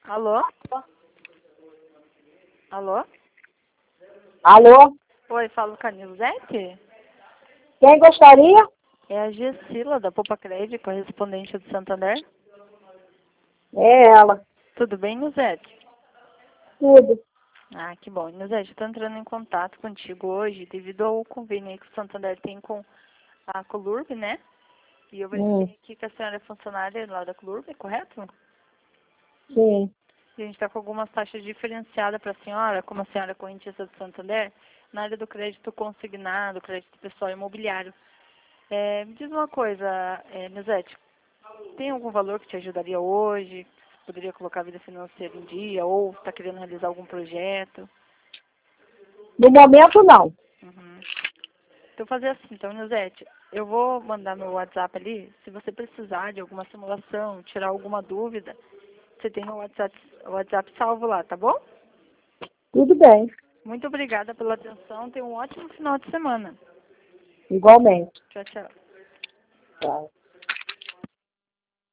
Alô? Alô? Alô? Oi, falo com a Nilzete? Quem gostaria? É a Gessila, da Poupa Crédito, correspondente do Santander. É ela. Tudo bem, Nilzete? Tudo. Ah, que bom. Nilzete, estou entrando em contato contigo hoje devido ao convênio aí que o Santander tem com a Colurb, né? E eu verifiquei aqui que a senhora é funcionária lá da Colurb, correto? Sim. E a gente está com algumas taxas diferenciadas para a senhora, como a senhora é correntista do Santander, na área do crédito consignado, crédito pessoal imobiliário. Me diz uma coisa, Nilzete, tem algum valor que te ajudaria hoje? Você poderia colocar a vida financeira em dia? Ou está querendo realizar algum projeto? No momento, não. Uhum. Então, fazer assim, então, Nilzete, eu vou mandar no WhatsApp ali, se você precisar de alguma simulação, tirar alguma dúvida, você tem o WhatsApp salvo lá, tá bom? Tudo bem. Muito obrigada pela atenção, tenha um ótimo final de semana. Igualmente. Tchau, tchau. Tchau.